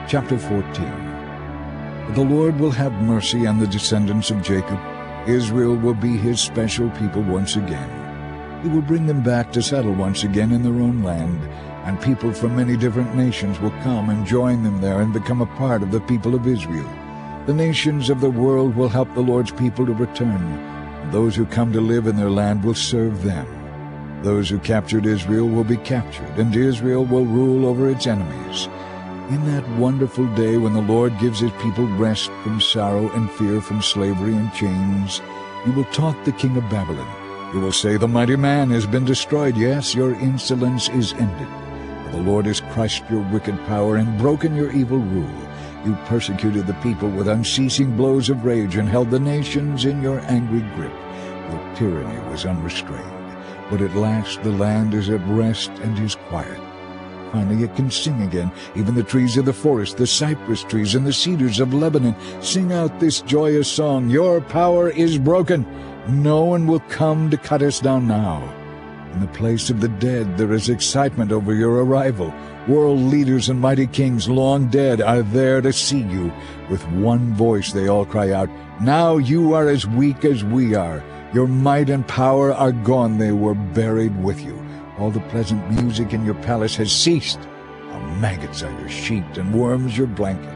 Chapter 14. The Lord will have mercy on the descendants of Jacob. Israel will be his special people once again. He will bring them back to settle once again in their own land, and people from many different nations will come and join them there and become a part of the people of Israel. The nations of the world will help the Lord's people to return, and those who come to live in their land will serve them. Those who captured Israel will be captured, and Israel will rule over its enemies. In that wonderful day when the Lord gives his people rest from sorrow and fear from slavery and chains, you will taunt the king of Babylon. You will say, "The mighty man has been destroyed. Yes, your insolence is ended. For the Lord has crushed your wicked power and broken your evil rule. You persecuted the people with unceasing blows of rage and held the nations in your angry grip. Your tyranny was unrestrained. But at last the land is at rest and is quiet. Finally it can sing again. Even the trees of the forest, the cypress trees, and the cedars of Lebanon sing out this joyous song. Your power is broken. No one will come to cut us down now. In the place of the dead there is excitement over your arrival. World leaders and mighty kings, long dead, are there to see you. With one voice they all cry out, "Now you are as weak as we are. Your might and power are gone. They were buried with you. All the pleasant music in your palace has ceased. How maggots are your sheet and worms your blanket.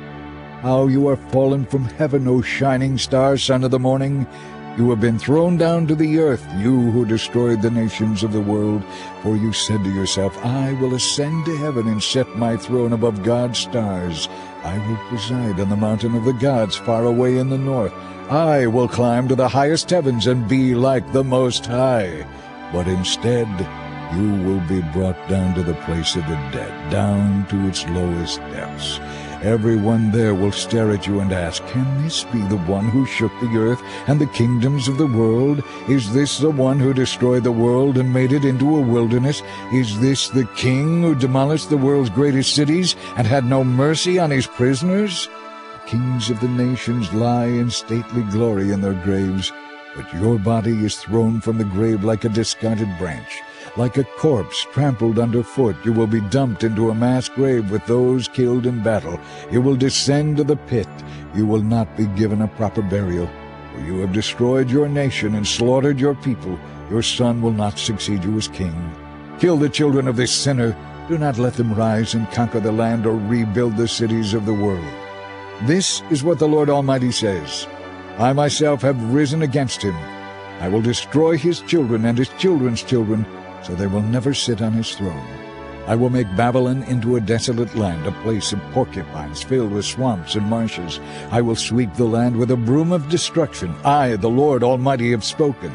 How you are fallen from heaven, O shining star, son of the morning. You have been thrown down to the earth, you who destroyed the nations of the world. For you said to yourself, I will ascend to heaven and set my throne above God's stars. I will preside on the mountain of the gods far away in the north. I will climb to the highest heavens and be like the Most High. But instead, you will be brought down to the place of the dead, down to its lowest depths. Everyone there will stare at you and ask, can this be the one who shook the earth and the kingdoms of the world? Is this the one who destroyed the world and made it into a wilderness? Is this the king who demolished the world's greatest cities and had no mercy on his prisoners? The kings of the nations lie in stately glory in their graves, but your body is thrown from the grave like a discarded branch. Like a corpse trampled underfoot, you will be dumped into a mass grave with those killed in battle. You will descend to the pit. You will not be given a proper burial. For you have destroyed your nation and slaughtered your people. Your son will not succeed you as king. Kill the children of this sinner. Do not let them rise and conquer the land or rebuild the cities of the world. This is what the Lord Almighty says. I myself have risen against him. I will destroy his children and his children's children, so they will never sit on his throne. I will make Babylon into a desolate land, a place of porcupines filled with swamps and marshes. I will sweep the land with a broom of destruction. I, the Lord Almighty, have spoken.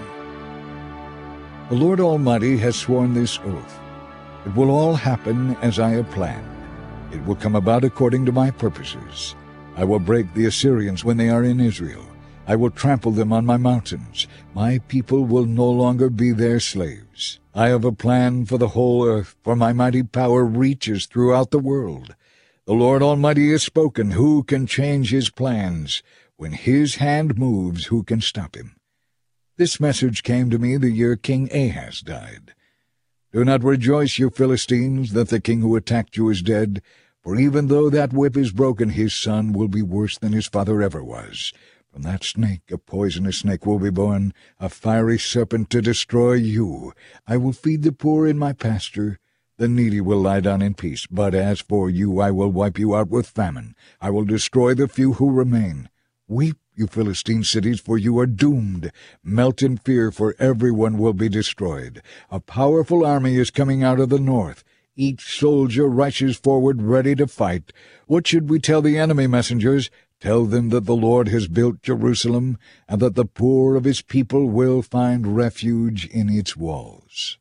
The Lord Almighty has sworn this oath. It will all happen as I have planned. It will come about according to my purposes. I will break the Assyrians when they are in Israel. I will trample them on my mountains. My people will no longer be their slaves. I have a plan for the whole earth, for my mighty power reaches throughout the world. The Lord Almighty has spoken. Who can change his plans? When his hand moves, who can stop him? This message came to me the year King Ahaz died. Do not rejoice, you Philistines, that the king who attacked you is dead, for even though that whip is broken, his son will be worse than his father ever was. From that snake a poisonous snake will be born, a fiery serpent to destroy you. I will feed the poor in my pasture. The needy will lie down in peace. But as for you, I will wipe you out with famine. I will destroy the few who remain. Weep, you Philistine cities, for you are doomed. Melt in fear, for everyone will be destroyed. A powerful army is coming out of the north. Each soldier rushes forward ready to fight. What should we tell the enemy messengers? Tell them that the Lord has built Jerusalem, and that the poor of his people will find refuge in its walls.